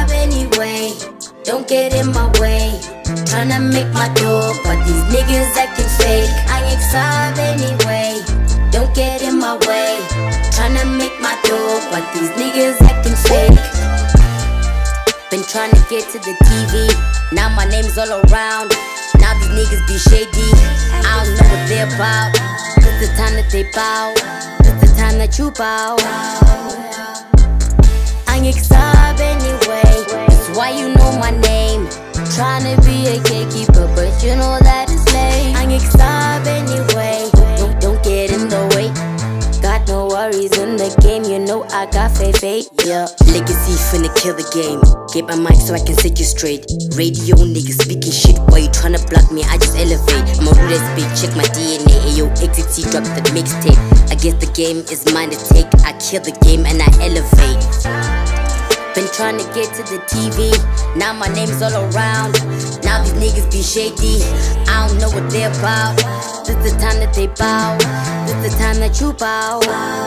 sub anyway. Don't get in my way. Tryna make my dough, but these niggas acting fake. I ain't sub anyway. Don't get in my way. Tryna make my dough, but these niggas acting fake. Been tryna get to the TV. Now my name's all around. Now these niggas be shady. I don't know what they're about. It's the time that they bow. It's the time that you bow. I ain't sub anyway. That's why you know my name. Tryna be a gatekeeper, but you know that it's lame. I ain't sub anyway. Don't get in the way. Got no worries in the game, you know I got faith, yeah. Legacy finna kill the game. Get my mic so I can set you straight. Radio niggas speaking shit while you tryna block me, I just elevate. I'ma do that spit, check my DNA. Ayo, XXT drop the mixtape. I guess the game is mine to take. I kill the game and I elevate. Been trying to get to the TV. Now my name's all around. Now these niggas be shady. I don't know what they're about. This the time that they bow. This the time that you bow.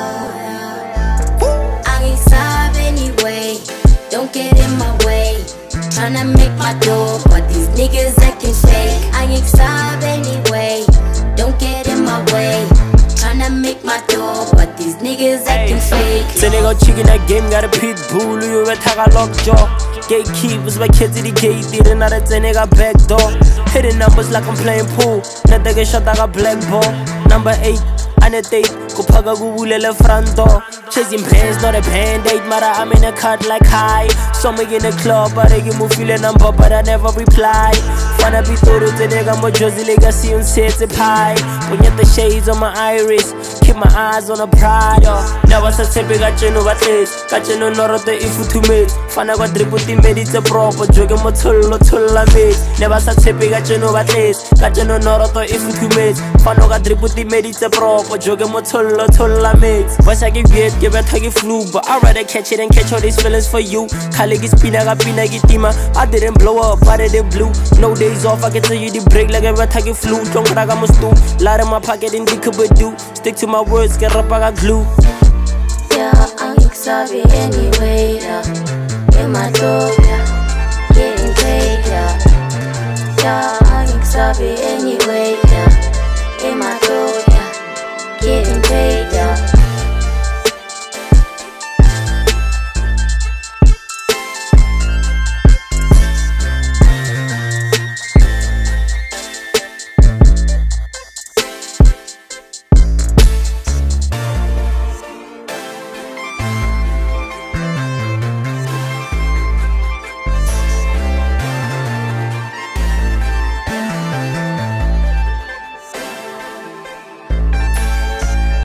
I ain't sub anyway. Don't get in my way. Tryna make my dough, but these niggas acting fake. I ain't sub anyway. Don't get in my way. Tryna make my dough, but these niggas acting fake. Say nigga chicken that game got a pit bull. You bet I got lockjaw. Gatekeepers my kids at the gate. Didn't know that nigga back door. Hitting numbers like I'm playing pool. Nothing get shot like a black ball. Number 8, on a date. Go paga gubulele front door. Chasing bands, not a band-aid. Mara, I'm in a cut like high. Some in the club, but I give me feeling number, but I never reply. Fana be thoro te nigga mo Josie legacy on set a pie. When you the shades on my iris, keep my eyes on the pride. Never said sepe got you no bates. Got you no norote if you to me. Fana got drip with the medits a proper joke mo tulla mate. Never said sepe got you no bates. Got you no norote if you to me. Fana got drip with the medits a proper joke mo tulla mate. Voice I give it, give it a flu, but I'd rather catch it and catch all these feelings for you. Kalegi spina gitima. I didn't blow up, I didn't blue. No days off, I can tell you the break like a retagi flu. Don't raga must do. Light in my pocket and dick do. Stick to my words, get up, I got glue. Yeah, I ain't sorry anyway. In my door.